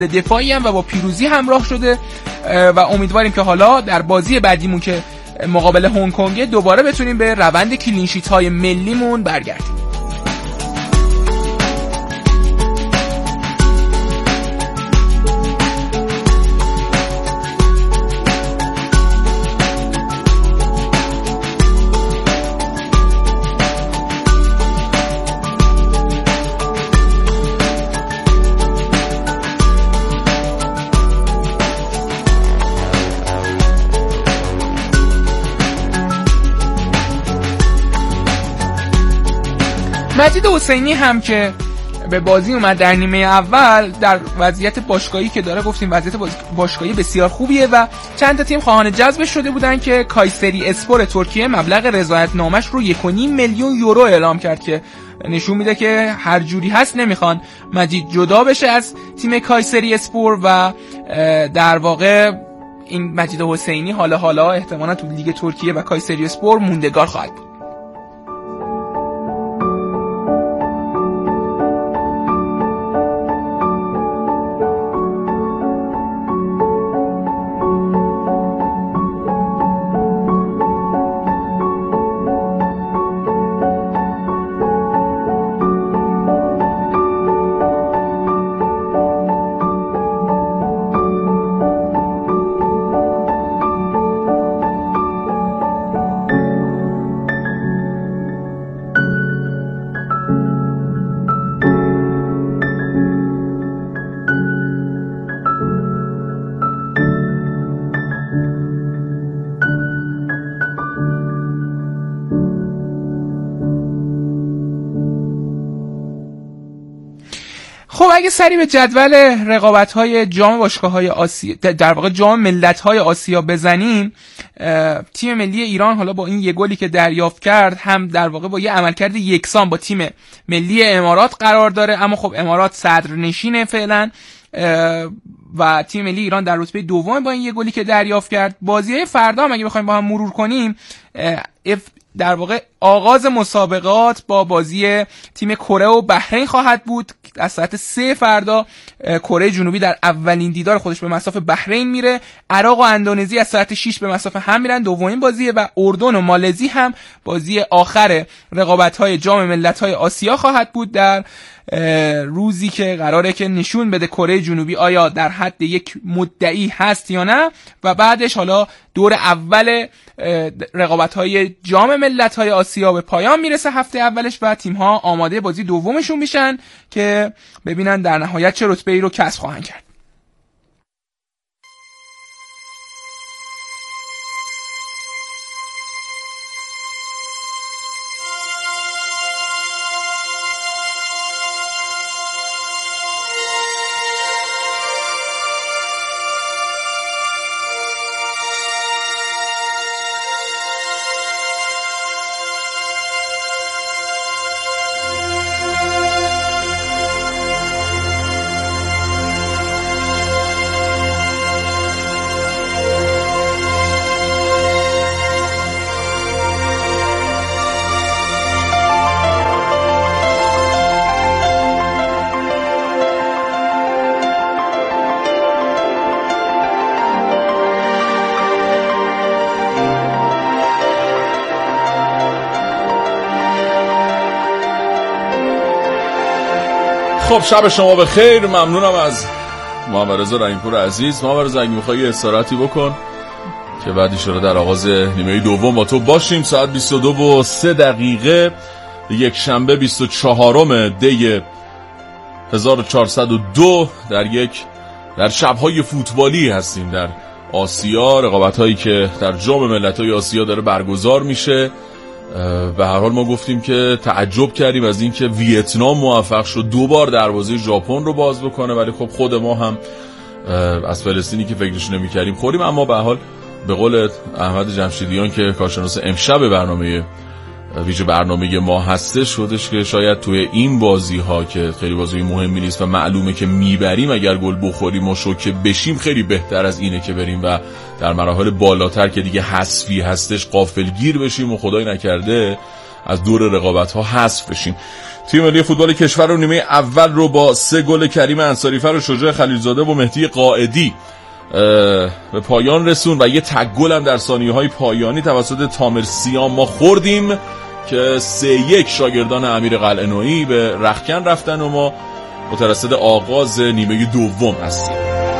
دفاعی هم و با پیروزی همراه شده و امیدواریم که حالا در بازی بعدیمون که مقابل هنگ کنگ دوباره بتونیم به روند کلینشیت های ملیمون برگردیم. مجید حسینی هم که به بازی اومد در نیمه اول در وضعیت باشگاهی که داره، گفتیم وضعیت باشگاهی بسیار خوبیه و چند تا تیم خواهان جذبش شده بودن که کایسری اسپور ترکیه مبلغ رضایت‌نامش رو 1.5 میلیون یورو اعلام کرد که نشون میده که هر جوری هست نمیخوان مجید جدا بشه از تیم کایسری اسپور و در واقع این مجید حسینی حالا احتمالاً تو لیگ ترکیه و کایسری اسپور موندگار خواهد بود. خب اگه سری به جدول رقابت‌های جام باشگاه‌های آسیا، در واقع جام ملت‌های آسیا بزنیم، تیم ملی ایران حالا با این یه گلی که دریافت کرد هم در واقع با یه عملکرد یکسان با تیم ملی امارات قرار داره، اما خب امارات صدرنشینه فعلا و تیم ملی ایران در رتبه دوم با این یه گلی که دریافت کرد. بازی‌های فردا هم اگه بخوایم با هم مرور کنیم، در واقع آغاز مسابقات با بازی تیم کره و بحرین خواهد بود. از ساعت 3 فردا کره جنوبی در اولین دیدار خودش به مصاف بحرین میره. عراق و اندونزی از ساعت 6 به مصاف هم میرن، دومین بازیه، و اردن و مالزی هم بازی آخر رقابت‌های جام ملت‌های آسیا خواهد بود در روزی که قراره که نشون بده کره جنوبی آیا در حد یک مدعی هست یا نه، و بعدش حالا دور اول رقابت‌های جام ملت‌های آسیا به پایان میرسه هفته اولش و تیم‌ها آماده بازی دومشون میشن که ببینن در نهایت چه رتبه‌ای رو کسب خواهند کرد. خب شب شما بخیر. ممنونم از محمد رضا رحیمپور عزیز. محمد رضا اگه میخوای استراحتی بکن که بعد ایشالا در آغاز نیمه دوم با تو باشیم. ساعت 22:03 یک شنبه 24 دی 1402 در شب‌های فوتبالی هستیم در آسیا، رقابت‌هایی که در جام ملت‌های آسیا داره برگزار میشه. به هر حال ما گفتیم که تعجب کردیم از اینکه ویتنام موفق شد 2 بار دروازه ژاپن رو باز بکنه، ولی خب خود ما هم از فلسطینی که فکرش نمی‌کردیم خوردیم. اما به هر حال به قول احمد جمشیدیان که کارشناس امشب برنامه ویژه برنامه ما هستش، شدش که شاید توی این بازی‌ها که خیلی بازی مهمی نیست و معلومه که میبریم، اگر گل بخوریم و شوکه بشیم خیلی بهتر از اینه که بریم و در مراحل بالاتر که دیگه حذفی هستش غافلگیر بشیم و خدای نکرده از دور رقابت‌ها حذف بشیم. تیم ملی فوتبال کشور رو نیمه اول رو با 3 گل کریم انصاریفر و شجاع خلیلزاده و مهدی قائدی به پایان رسون و یه تک گل هم در ثانیه‌های پایانی توسط تامر سیام ما خوردیم که 3-1 شاگردان امیر قلعه‌نویی به رختکن رفتن و ما مترصد آغاز نیمه دوم هستیم.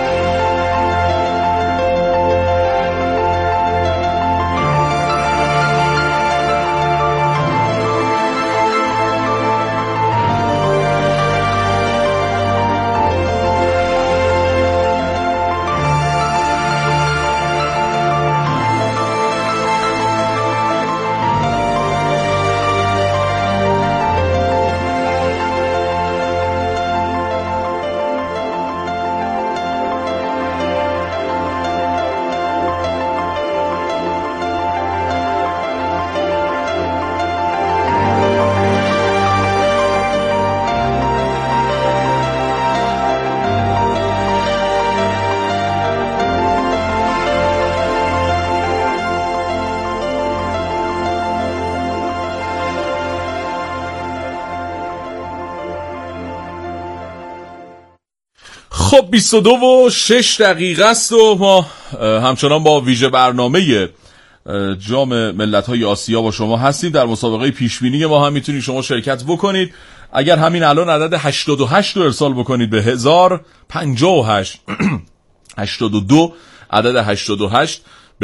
خب 22:06 است و ما همچنان با ویژه برنامه جام ملت‌های آسیا با شما هستیم. در مسابقه پیشبینی ما هم میتونید شما شرکت بکنید. اگر همین الان عدد 88 رو ارسال بکنید به 1058 82 عدد 88 به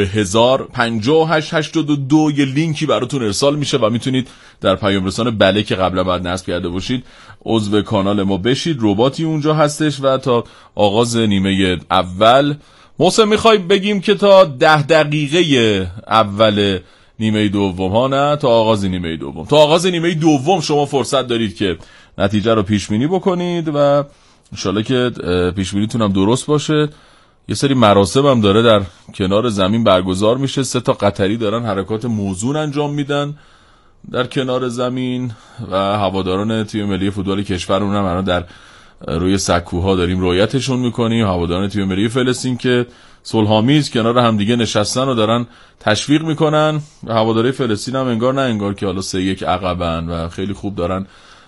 1058 یه لینکی براتون ارسال میشه و میتونید در پیام رسان بله که قبلا بعد نصب کرده باشید عضو کانال ما بشید. رباتی اونجا هستش و تا آغاز نیمه اول محسن میخوای بگیم که تا 10 دقیقه اول نیمه دوم ها، نه تا آغاز نیمه دوم، تا آغاز نیمه دوم شما فرصت دارید که نتیجه رو پیش بینی بکنید و انشالله که پیش بینیتون هم درست باشه. یه سری مراسم هم داره در کنار زمین برگزار میشه. 3 تا قطری دارن حرکات موزون انجام میدن در کنار زمین و هواداران تیم ملی فوتبال کشورمون هم الان در روی سکوها داریم رؤیتشون میکنیم. هواداران تیم ملی فلسطین که صلح‌آمیز کنار هم دیگه نشستن و دارن تشویق میکنن و هواداری فلسطین هم انگار نه انگار که حالا 3-1 عقبن و خیلی خوب دارن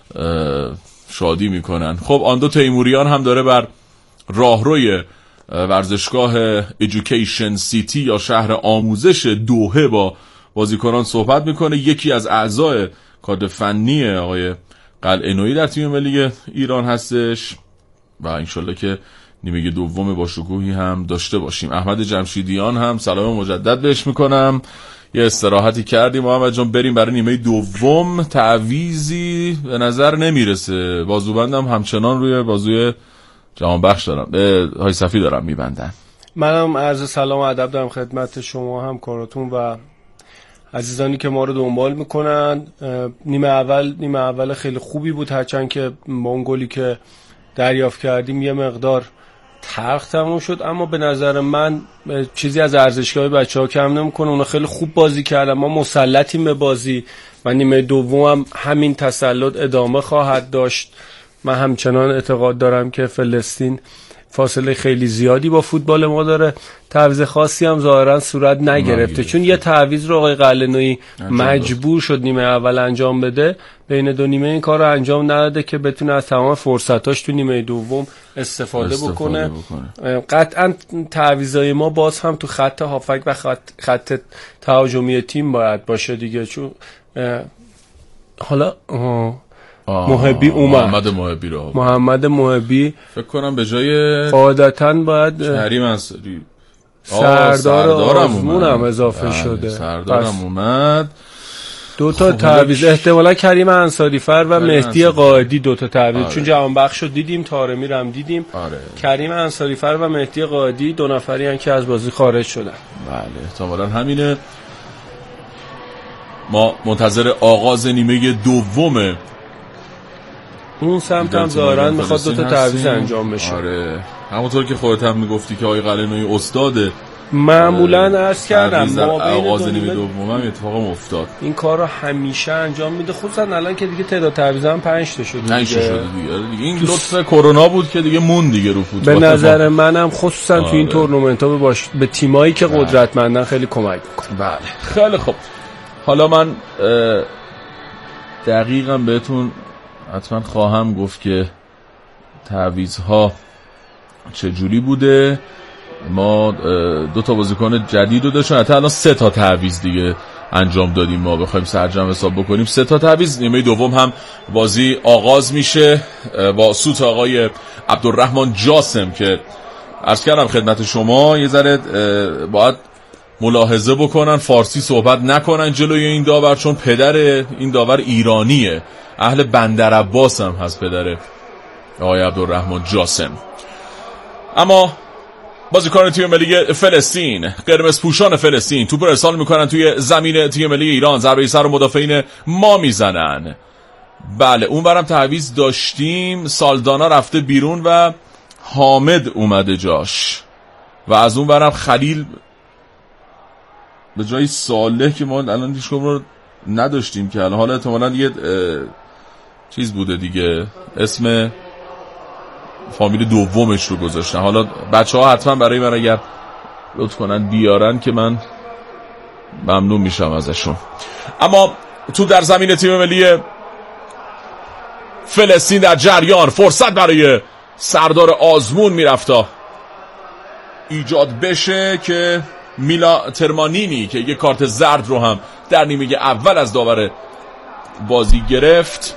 شادی میکنن. خب آندو تیموریان هم داره بر راهروی ورزشگاه ایژوکیشن سیتی یا شهر آموزش دوحه با بازیکنان صحبت میکنه. یکی از اعضای کادر فنی آقای قلعه‌نویی در تیم ملی ایران هستش و انشالله که نیمه دوم با شکوهی هم داشته باشیم. احمد جمشیدیان هم سلام مجدد بهش میکنم. یه استراحتی کردیم محمد جان، بریم برای نیمه دوم. تعویضی به نظر نمیرسه، بازوبندم همچنان روی بازوی جهانبخش دارم، های صفی دارم میبندن. منم عرض سلام و ادب دارم خدمت شما، همکاراتون و عزیزانی که ما رو دنبال میکنن. نیمه اول خیلی خوبی بود، هرچند که با اون گلی که دریافت کردیم یه مقدار تلخ تموم شد، اما به نظر من چیزی از ارزشگاه بچه‌ها کم نمیکنه. اونا خیلی خوب بازی کردن، ما مسلطیم به بازی و نیمه دوم هم همین تسلط ادامه خواهد داشت. من همچنان اعتقاد دارم که فلسطین فاصله خیلی زیادی با فوتبال ما داره. تعویض خاصی هم ظاهرا صورت نگرفته، چون یه تعویض رو آقای قلعه‌نویی مجبور شد نیمه اول انجام بده، بین دو نیمه این کار رو انجام نداده که بتونه از تمام فرصتاش تو نیمه دوم استفاده بکنه. قطعا تعویضای ما باز هم تو خط هافک و خط تهاجمی تیم باید باشه دیگه، چون حالا محبی اومد، محمد محبی فکر کنم به جای قاعدتاً باید کریم انصاری سردار آزمون هم اضافه شده. سردارم اومد. 2 تا تعویض احتمالا کریم انصاریفر و مهدی قائدی 2 تا تعویض، چون جهانبخش رو دیدیم، طارمی رو هم دیدیم. کریم انصاریفر و مهدی قائدی 2 نفری هستن که از بازی خارج شدن. بله احتمالاً همینه. ما منتظر آغاز نیمه دوم اون سمت هم ظاهرا میخواد 2 تا تعویض انجام بشه. آره همونطور که خودت هم میگفتی که آقای قلعه‌نویی استاده معمولا عرض کردم ما آغاز نیمه دوم هم اتفاق افتاد. این کار رو همیشه انجام میده، خصوصا الان که دیگه تعداد تعویض هم 5 تا شده دیگه. این لطف کرونا بود که دیگه مون دیگه رو فوتبال. به نظر منم خصوصا تو این تورنمنت ها به تیمایی که قدرتمندن خیلی کمک میکنه. بله خیلی خوب. حالا من دقیقاً بهتون حتما خواهم گفت که تعویض‌ها چجوری بوده. ما 2 تا بازیکن جدید رو داشتیم، حتی الان 3 تا تعویض دیگه انجام دادیم. ما بخوایم سرجم حساب بکنیم 3 تا تعویض. نیمه دوم هم بازی آغاز میشه با سوت آقای عبدالرحمن جاسم که عرض کردم خدمت شما یه ذره باید ملاحظه بکنن فارسی صحبت نکنن جلوی این داور، چون پدر این داور ایرانیه، اهل بندرعباس هم هست پدر آقای عبدالرحمن جاسم. اما بازیکن تیم ملی فلسطین، قرمز پوشان فلسطین توپ رو ارسال میکنن توی زمین تیم ملی ایران، ضربه سر رو مدافعین ما میزنن. بله اون برم تعویض داشتیم، سالدانا رفته بیرون و حامد اومده جاش و از اون برم خلیل به جای صالح که ما الان هیچ کدوم رو نداشتیم که الان حالا احتمالاً یه چیز بوده دیگه، اسم فامیل دومش رو گذاشتن. حالا بچه‌ها حتما برای من اگر لطف کنن بیارن که من ممنون میشم ازشون. اما تو در زمین تیم ملی فلسطین در جریان، فرصت برای سردار آزمون میرفتا ایجاد بشه که میلا ترمانینی که یه کارت زرد رو هم در نیمه اول از داور بازی گرفت،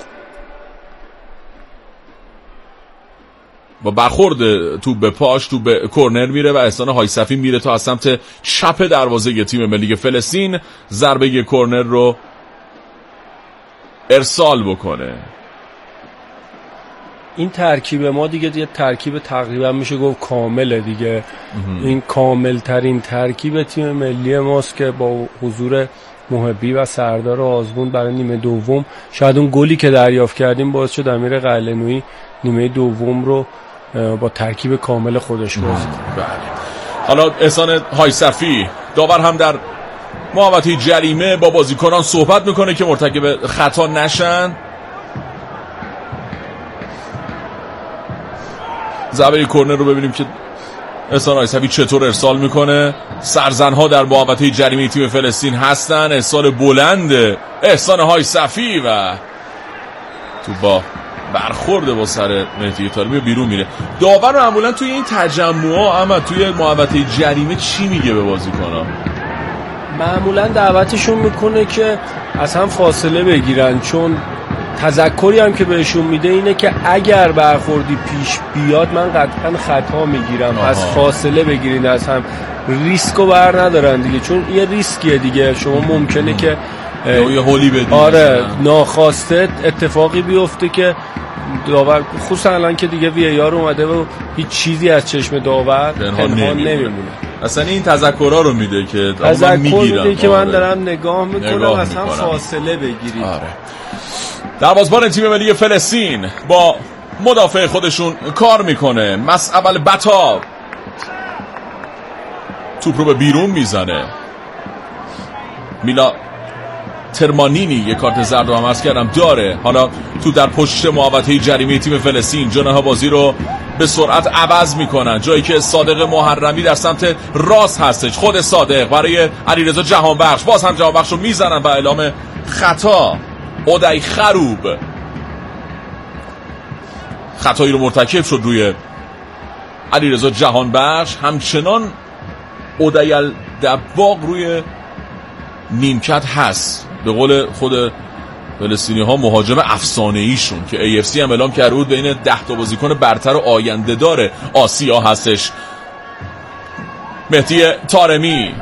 با برخورد تو به پاش تو به کورنر میره و احسان هایصفی میره تا از سمت چپ دروازه تیم ملی فلسطین ضربه کورنر رو ارسال بکنه. این ترکیب ما دیگه یه ترکیب تقریبا میشه گفت کامله دیگه. این کامل ترین ترکیب تیم ملی ماست که با حضور محبی و سردار آزمون برای نیمه دوم، شاید اون گلی که دریافت کردیم باعث شد امیر قلعه‌نویی نیمه دوم رو با ترکیب کامل خودش بازی کنه. بله. حالا احسان هایصفی داور هم در محوطه جریمه با بازیکنان صحبت میکنه که مرتکب خطا نشن. ضربه کورنر رو ببینیم که احسان هایصفی چطور ارسال میکنه. سرزنها در محوطه جریمه تیم فلسطین هستن. ارسال بلند احسان هایصفی و تو با برخورد با سر مهدی طارمی بیرون میره. داور معمولا توی این تجمعا اما توی محوطه جریمه چی میگه به بازیکن‌ها؟ معمولا دعوتشون میکنه که از هم فاصله بگیرن، چون تذکری هم که بهشون میده اینه که اگر برخوردی پیش بیاد من قطعا خطا میگیرم، پس فاصله بگیرین از هم، ریسکو بر ندارن دیگه، چون یه ریسکیه دیگه. شما ممکنه که یه هولی بدید، آره ناخواسته اتفاقی بیفته که داور، خصوصا الان که دیگه وی ای آر اومده و هیچ چیزی از چشم داور پنهان نمیمونه. اصلا این تذکرها رو میده که من میگیرم که من دارم نگاه میکنم از هم فاصله بگیرید. آره. دروازه‌بان تیم ملی فلسطین با مدافع خودشون کار میکنه. مصعب البطا توپ رو به بیرون میزنه. میلا ترمانینی یک کارت زرد رو هم عرض کردم داره. حالا تو در پشت محوطه جریمه تیم فلسطین جناح بازی رو به سرعت عوض میکنن، جایی که صادق محرمی در سمت راست هستش. خود صادق برای علیرضا جهانبخش، باز هم جهانبخش رو میزنن و اعلام خطا. اودای خروب خطایی رو مرتکب شد روی علیرضا جهانبخش. همچنان اودای الدباغ روی نیمکت هست، به قول خود فلسطینی ها مهاجم افسانه ایشون که AFC هم اعلام کرده بود بین 10 تا بازیکن برتر و آینده دار آسیا هستش. مهدی طارمی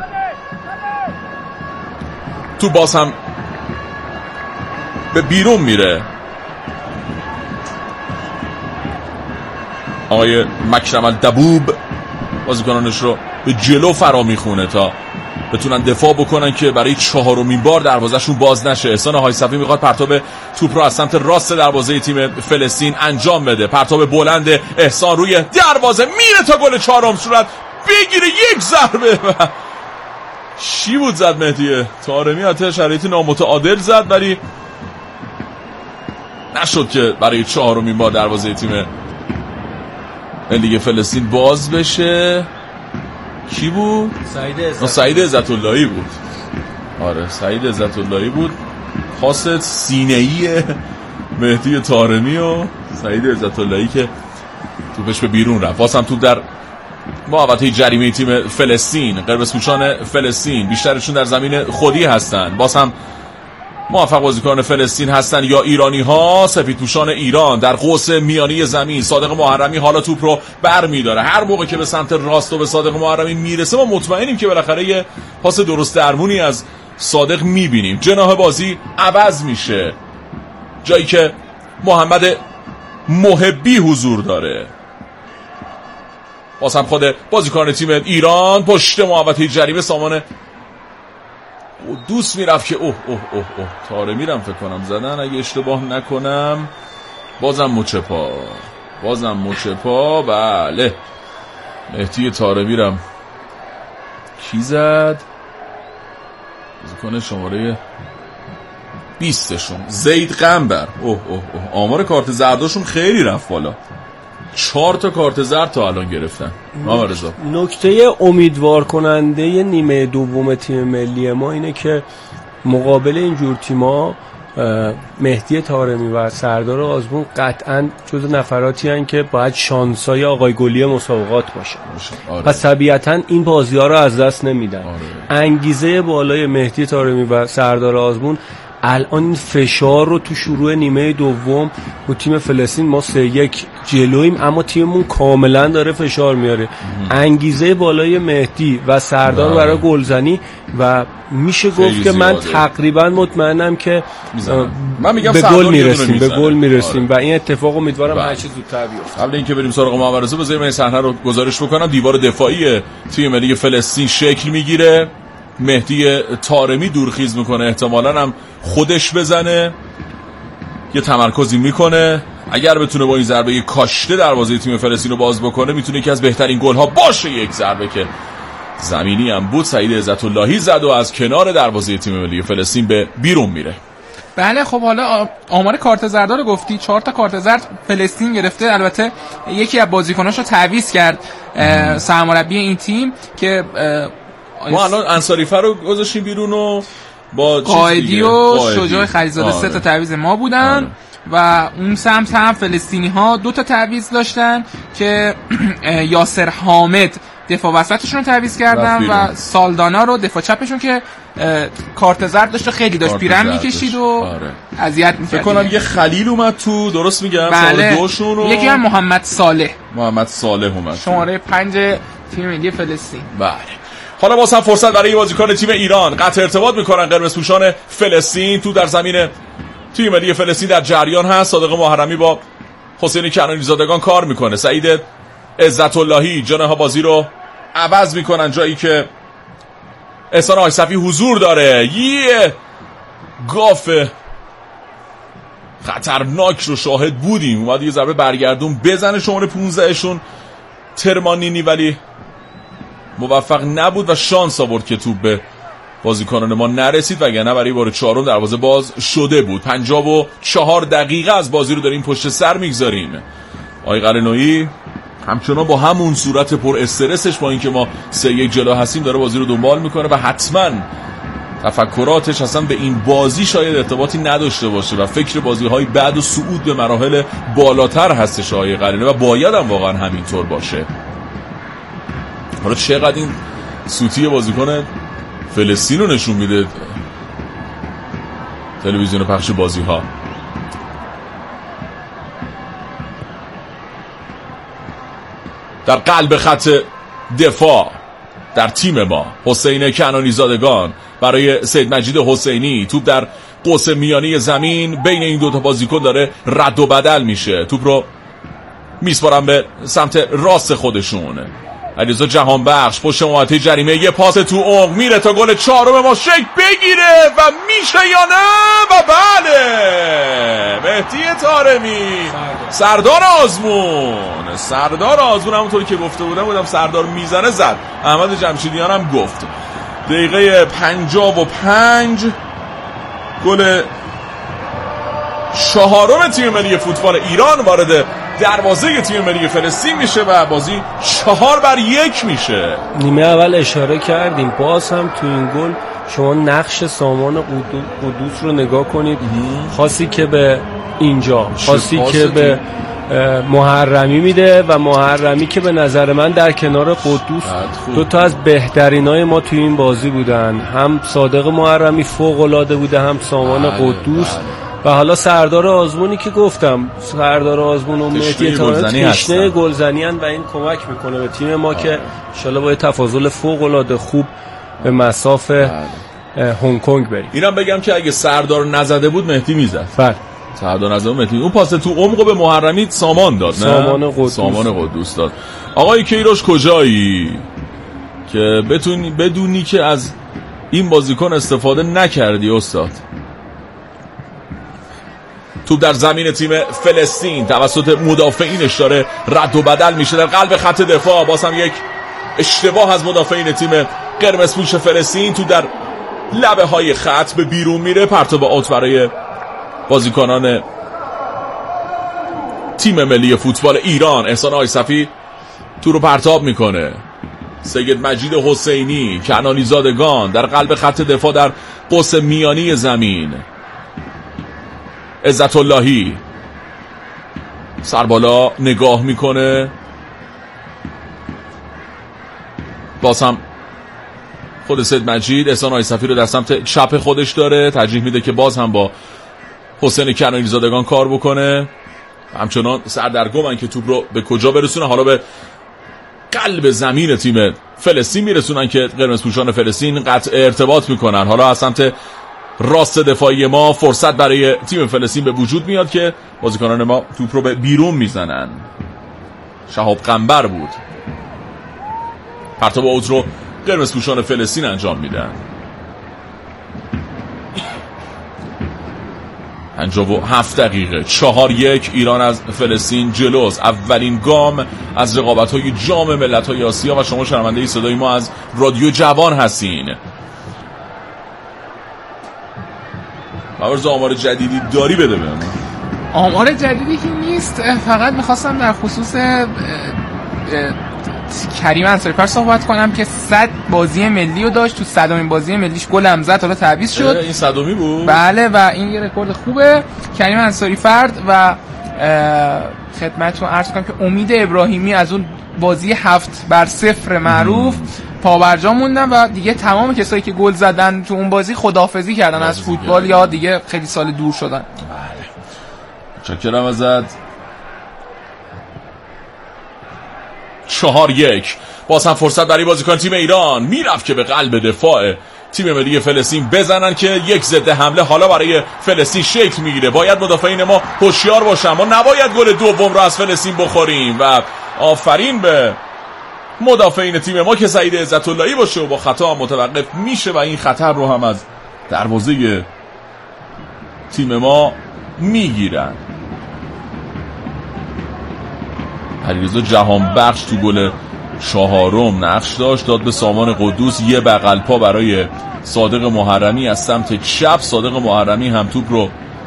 تو باز هم به بیرون میره. آقای مکرم الدبوب بازیکنانش رو به جلو فرا میخونه تا بتونن دفاع بکنن که برای 4مین بار دروازه‌شون باز نشه. احسان هایصفی میخواد پرتاب توپ رو از سمت راست دروازه تیم فلسطین انجام بده. پرتاب بلند احسان روی دروازه میره تا گل 4م صورت بگیره. یک ضربه و چی بود زد مهدی طارمی، حتی شرایطی نامتعادل زد ولی نشد که برای 4مین بار دروازه تیم لیگ فلسطین باز بشه. کی بود؟ سعید عزت‌اللهی بود. آره سعید عزت‌اللهی بود. پاس سینه‌ای مهدی طارمی و سعید عزت اللهی که توپش به بیرون رفت. واسم توپ در محوطه جریمه تیم فلسطین. قرمزپوشان فلسطین بیشترشون در زمین خودی هستن، باز هم موفق بازیکن فلسطین هستن یا ایرانی ها. سفیدپوشان ایران در قوس میانی زمین. صادق محرمی حالا توپ رو برمی‌داره. هر موقع که به سمت راست و به صادق محرمی میرسه ما مطمئنیم که بالاخره یه پاس درست درمونی از صادق میبینیم. جناح بازی عوض میشه، جایی که محمد محبی حضور داره. باز هم خود بازیکن تیم ایران پشت محوطه جریمه سامان دوست میرفت که اوه تاره میرم فکر کنم زدن اگه اشتباه نکنم. بازم مچپا بله مهدی تاره میرم کی زد؟ بازیکن شماره 20شون زید قنبر. آمار کارت زرداشون خیلی رفت بالا، 4 تا کارت زرد تا الان گرفتن. نکته امیدوار کننده نیمه دوم تیم ملی ما اینه که مقابل اینجور تیما مهدی طارمی و سردار آزمون قطعاً جزو نفراتی هستن که باید شانسای آقای گلی مسابقات باشن. پس طبیعتاً این بازی‌ها رو از دست نمیدن. انگیزه بالای مهدی طارمی و سردار آزمون الان این فشار رو تو شروع نیمه دوم رو تیم فلسطین ما 3-1 جلویم، اما تیممون کاملا داره فشار میاره. انگیزه بالای مهدی و سردار برای گلزنی و میشه گفت که من تقریبا مطمئنم که به گل میرسیم و این اتفاق امیدوارم هر چه زودتر بیفته. قبل اینکه بریم سراغ محورزه بذاریم این صحنه رو گزارش بکنم. دیوار دفاعی تیم ملی فلسطین شکل میگیره. مهدی طارمی دورخیز میکنه، احتمالاً هم خودش بزنه، یه تمرکزی میکنه. اگر بتونه با این ضربه کاشته دروازه تیم فلسطین رو باز بکنه میتونه یکی از بهترین گل‌ها باشه. یک ضربه که زمینی هم بود، سعید عزت اللهی زد و از کنار دروازه تیم ملی فلسطین به بیرون میره. بله خب حالا آمار کارت زرد رو گفتی، 4 تا کارت زرد فلسطین گرفته. البته یکی از بازیکناشو تعویض کرد سرمربی این تیم که ما الان انصاریفر رو گذاشتیم بیرون و با قائدی و شجاع خلیزاده 3 تا تعویض ما بودن. و اون سمت هم فلسطینی ها 2 تا تعویض داشتن که یاسر حامد دفاع وسطشون رو تعویض کردن و سالدانا رو دفاع چپشون که کارت زرد داشت، خیلی داشت پیرن میکشید و اذیت میکرد. فکر کنم یه خلیل اومد تو، درست میگم؟ بله. دوشون رو یکی هم محمد صالح اومد شماره 5 تیم ملی فلسطین. بله حالا واسه هم فرصت برای بازیکن تیم ایران قطع ارتباط میکنن. قرمزپوشان فلسطین تو در زمین تیم ملی فلسطین در جریان هست. صادق محرمی با حسین کنانی زادگان کار میکنه. سعید عزت اللهی جناح بازی رو عوض میکنن، جایی که احسان آیصفی حضور داره. یه گاف خطرناک رو شاهد بودیم، اومد یه ضربه برگردون بزنه شماره 15شون ترمانینی، ولی موفق نبود و شانس آورد که توپ به بازیکنان ما نرسید، وگرنه برای بار 4 دروازه باز شده بود. 54 دقیقه از بازی رو داریم پشت سر میگذاریم. آقای قرنویی همچنان با همون صورت پر استرسش، با اینکه ما 3-1 جلو هستیم، داره بازی رو دنبال میکنه و حتما تفکراتش اصلا به این بازی شاید ارتباطی نداشته باشه و فکر بازی‌های بعد و صعود به مراحل بالاتر هستش آقای قرنویی و باید هم واقعا همینطور باشه. حالا چقدر این سوتی بازیکن فلسطین رو نشون میده تلویزیون پخش بازی ها. در قلب خط دفاع در تیم ما حسین کنانی زادگان برای سید مجید حسینی. توپ در قوس میانی زمین بین این 2 تا بازیکن داره رد و بدل میشه. توپ رو میسپارن به سمت راست خودشون. علیرضا جهانبخش پشت محوطه جریمه، یه پاس تو عمق میره تا گل 4 ما شکل بگیره و میشه یا نه؟ و بله مهدی طارمی سردار آزمون همونطوری که گفته بودم سردار میزنه زد. احمد جمشیدیان هم گفت. دقیقه 55 گل 4 تیم ملی فوتبال ایران وارد دروازه تیم ملی فلسطین میشه و بازی 4-1 میشه. نیمه اول اشاره کردیم، باز هم تو این گل شما نقش سامان قدوس رو نگاه کنید. خاصی که به اینجا، پاسی که به محرمی میده و محرمی که به نظر من در کنار قدوس دو تا از بهترینای ما توی این بازی بودن. هم صادق محرمی فوق العاده بوده، هم سامان قدوس و حالا سردار آزمونی که گفتم، سردار آزمون و مهدی تشنه گلزنی و این کمک میکنه به تیم ما که انشالله با تفاضل فوق العاده خوب به مساف هنگ کنگ بریم. اینم بگم که اگه سردار نزده بود مهدی میزد. بله. سردار نزده مهدی. اون پاس تو عمق به محرمی سامان داد، نه؟ سامان قدوس داد. آقای کیروش کجایی که بدونی که از این بازیکن استفاده نکردی استاد؟ توپ در زمین تیم فلسطین توسط مدافعینش داره رد و بدل میشه در قلب خط دفاع. باز هم یک اشتباه از مدافعین تیم قرمزپوش فلسطین. تو در لبه های خط به بیرون میره. پرتاب آوت برای بازیکنان تیم ملی فوتبال ایران. احسان آیصفی تو رو پرتاب میکنه. سید مجید حسینی، کنانی زادگان در قلب خط دفاع در قوس میانی زمین. عزت اللهی سربالا نگاه میکنه. باز هم خود سید مجید احسان آیصفی رو در سمت چپ خودش داره. ترجیح میده که باز هم با حسین کنانی زادگان کار بکنه. همچنان سردرگمن که توپ رو به کجا برسونه. حالا به قلب زمین تیم فلسطین میرسونن که قرمزپوشان فلسطین قطع ارتباط میکنن. حالا از سمت راست دفاعی ما فرصت برای تیم فلسطین به وجود میاد که بازیکنان ما توپ رو به بیرون میزنن. شهاب قنبر بود. پرتاب اوت رو قرمزپوشان فلسطین انجام میدن. 57 دقیقه 4-1 ایران از فلسطین جلوست. اولین گام از رقابت‌های جام ملت‌های آسیا و شما شنونده صدای ما از رادیو جوان هستین. خبر آمار جدیدی داری بده بهم. آمار جدیدی که نیست، فقط میخواستم در خصوص کریم انصاری‌فر صحبت کنم که 100 بازی ملی رو داشت. تو 100مین بازی ملیش گل هم زد، حالا تعویض شد. این 100می بود؟ بله و این یه رکورد خوبه کریم انصاری‌فر. و خدمتتون عرض کنم که امید ابراهیمی از اون بازی 7-0 معروف پابرجا موندن و دیگه تمام کسایی که گل زدن تو اون بازی خداحافظی کردن از فوتبال یا دیگه خیلی سال دور شدن. بله. چکرم ازت. 4-1 باز هم فرصت برای بازیکن تیم ایران. میرفت که به قلب دفاع تیم ملی فلسطین بزنن که یک ضد حمله حالا برای فلسطین شکل میگیره. باید مدافعین ما هوشیار باشن. ما نباید گل دوم رو از فلسطین بخوریم و آفرین به مدافعین تیم ما که سعید عزت اللهی باشه و با خطا هم متوقف میشه و این خطر رو هم از دروازه تیم ما میگیرن. علیرضا جهانبخش تو گل چهارم نقش داشت، داد به سامان قدوس. یه بغل پا برای صادق محرمی از سمت چپ. صادق محرمی هم توپ رو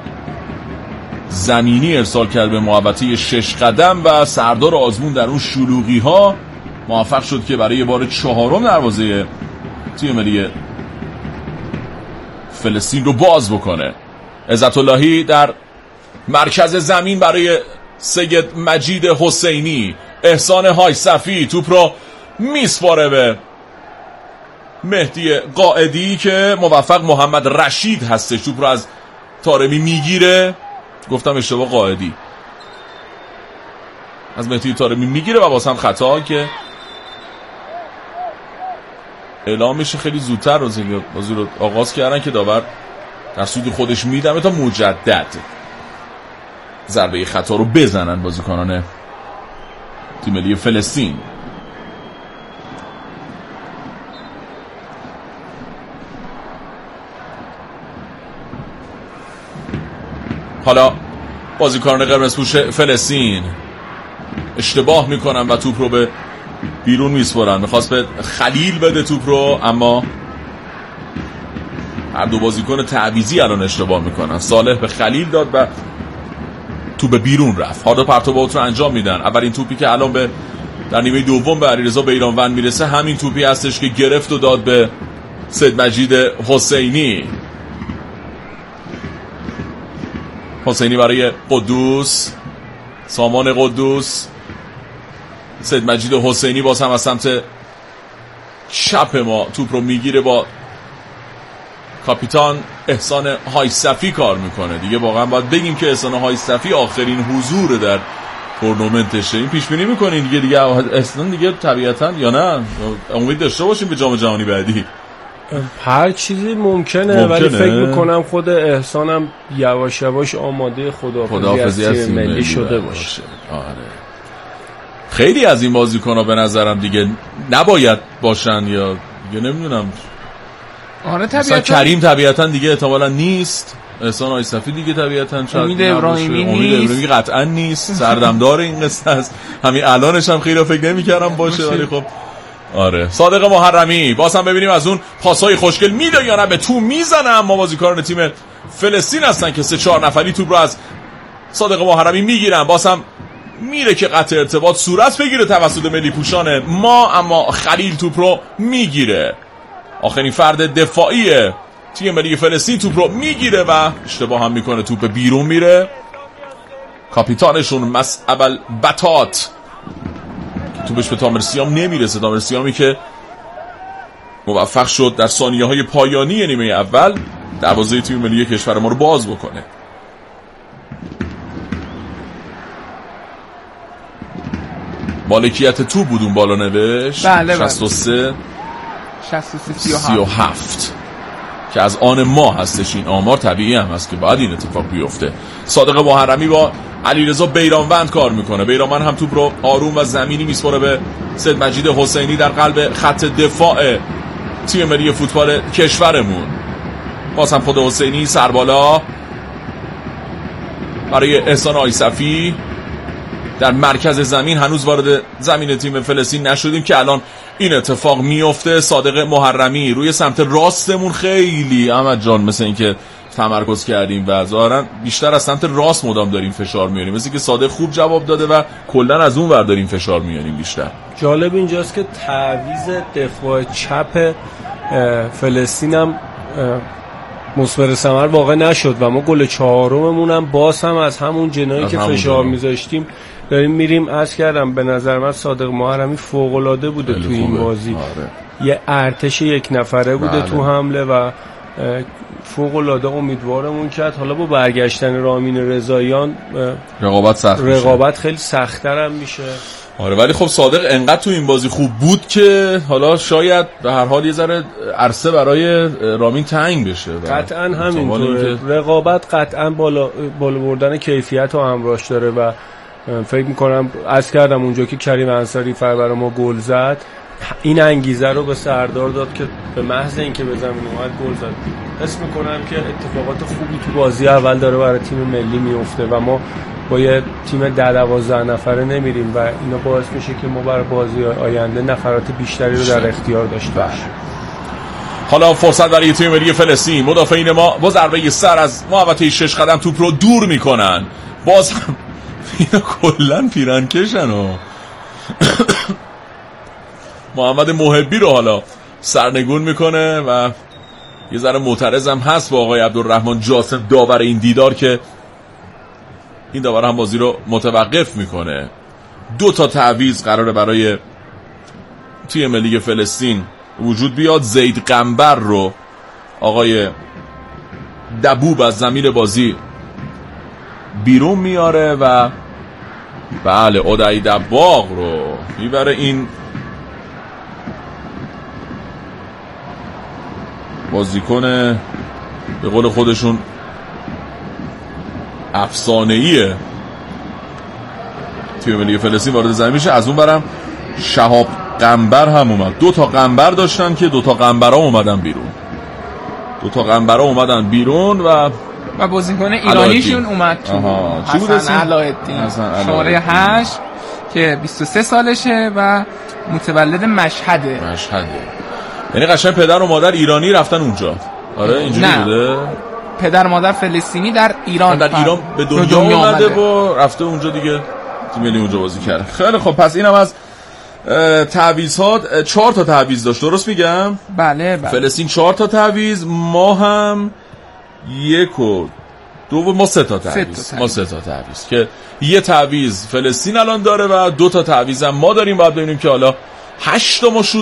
زمینی ارسال کرد به محوطه 6 قدم و سردار آزمون در اون شلوغی ها موفق شد که برای بار چهارم دروازه تیم ملی فلسطین رو باز بکنه. عزت اللهی در مرکز زمین برای سید مجید حسینی. احسان آیصفی توپ رو میسپاره به مهدی قائدی که موفق محمد رشید هستش. توپ رو از طارمی میگیره. گفتم اشتباه، قائدی از مهدی طارمی میگیره و باز هم خطا که اعلام میشه خیلی زودتر بازی رو آغاز کردن که داور در سود خودش میدمه تا مجدد ضربه خطا رو بزنن بازیکنان تیم ملی فلسطین. حالا بازیکنان قرمزپوش فلسطین اشتباه میکنن و توپ رو به بیرون میسپرن. میخواست به خلیل بده توپ رو، اما هر دو بازیکن تعویضی الان اشتباه میکنن. صالح به خلیل داد و توپ به بیرون رفت. حالا پرتاب اوت رو انجام میدن. اولین توپی که الان در نیمه دوم به علیرضا بیرانوند میرسه همین توپی هستش که گرفت و داد به سید مجید حسینی. حسینی برای قدوس، سامان قدوس، سید مجید حسینی باز هم از سمت چپ ما توپ رو میگیره، با کاپیتان احسان هایصفی کار میکنه. دیگه واقعا باید بگیم که احسان هایصفی آخرین حضور در تورنمنتشه. این پیش بینی میکنین دیگه احسان دیگه طبیعتا یا نه امید داشته باشیم به جام جهانی بعدی؟ هر چیزی ممکنه ولی فکر میکنم خود احسانم یواش یواش آماده خداحافظی از تیم ملی شده باشه. آره خیلی از این بازیکن‌ها به نظرم دیگه نباید باشن، یا دیگه نمیدونم. آره طبیعتا کریم طبیعتا دیگه احتمالاً نیست، احسان هایصفی دیگه طبیعتا، امید ابراهیمی قطعا نیست، سردمدار این قصه است. همین الانش هم خیلی فکر نمی‌کردم باشه ولی خب آره. صادق محرمی باز هم ببینیم از اون پاسای خوشگل میده یا نه، به تو میزنه، اما بازیکنان تیم فلسطین هستن که 3-4 نفری توپ رو از صادق محرمی میگیرن. باز هم میره که قطع ارتباط صورت بگیره توسط ملی پوشان ما، اما خلیل توپ رو میگیره. آخرین فرد دفاعی تیم ملی فلسطین توپ رو میگیره و اشتباه هم میکنه، توپ بیرون میره. کاپیتانشون مصعب البطات توپش به تامر سیام نمیرسه، تامر سیامی که موفق شد در ثانیه های پایانی نیمه اول دروازه تیم ملی کشور ما رو باز بکنه. مالکیت توپ بود اون بالا نوشت. بله 63 37 که از آن ما هستش. این آمار طبیعی هم هست که باید این اتفاق بیفته. صادق محرمی با علیرضا بیرانوند کار میکنه. بیرانوند هم توپ رو آروم و زمینی میسپره به سید مجید حسینی در قلب خط دفاع تیم ملی فوتبال کشورمون. باز هم خود حسینی سربالا برای احسان هایصفی در مرکز زمین. هنوز وارد زمین تیم فلسطین نشدیم که الان این اتفاق میفته. صادق محرمی روی سمت راستمون خیلی احمد جان مثل این که تمرکز کردیم و ظاهرا بیشتر از سمت راست مدام داریم فشار میاریم، مثل که صادق خوب جواب داده و کلا از اون ور داریم فشار میاریم بیشتر. جالب اینجاست که تعویض دفاع چپ فلسطین هم مثمر ثمر واقع نشد و ما گل چهارممون هم باز هم از همون جنایی که فشار میذاشتیم داریم میریم. عرض کردم به نظر من صادق محرمی فوق العاده بوده تو این بازی. یه ارتش یک نفره بوده تو حمله و فوق العاده امیدوارمون کرد. حالا با برگشتن رامین رضاییان رقابت خیلی سخت‌تر هم میشه. آره ولی خب صادق انقدر تو این بازی خوب بود که حالا شاید به هر حال یه ذره عرصه برای رامین تنگ بشه. قطعا همینطوره. رقابت قطعا بالا بردن کیفیت و همراهش داره و فکر میکنم از کردم اونجا که کریم انصاری برای ما گل زد، این انگیزه رو به سردار داد که به محض اینکه به زمین اومد گل زد. حس میکنم که اتفاقات خوبی تو بازی اول داره برای تیم ملی میفته و ما با یه تیم 10-12 نفره نمیریم و اینا باعث میشه که ما برای بازی آینده نفرات بیشتری رو در اختیار داشته باشیم. حالا فرصت برای تیم ملی فلسطین. مدافعین ما با ضربه سر از محوطه 6 قدم توپ رو دور میکنن. باز اینا کلن پیرنکشن و محمد محبی رو حالا سرنگون میکنه و یه ذره معترض هم هست با آقای عبدالرحمن جاسم داور این دیدار که این داور هم بازی رو متوقف میکنه. 2 تعویض قراره برای تیم ملی فلسطین وجود بیاد. زید قنبر رو آقای دبوب از زمین بازی بیرون میاره و بله اودعی دباغ رو میبره. این بازیکن به قول خودشون افسانه‌ایه تیم ملی فلسطین وارد زمین میشه. از اون برم شهاب قنبر هم اومد. 2 قنبر داشتن که 2 قنبرها اومدن بیرون. 2 قنبرها اومدن بیرون و بازیکن ایرانیشون اومد تو. حسن علایالدین شماره 8 که 23 سالشه و متولد مشهده. یعنی قشنگ پدر و مادر ایرانی رفتن اونجا. آره اینجوری بوده. پدر مادر فلسطینی در ایران به دنیا اومده و رفته اونجا دیگه تیم ملی اونجا بازی کرده. خیلی خب پس اینم از تعویضات. 4 تعویض داشت درست میگم؟ بله. فلسطین 4 تعویض، ما هم 1 دوم ما 3 تا تعویض که یه تعویض فلسطین الان داره و 2 تا تعویض هم ما داریم. باید ببینیم که حالا 8 تا ما شوت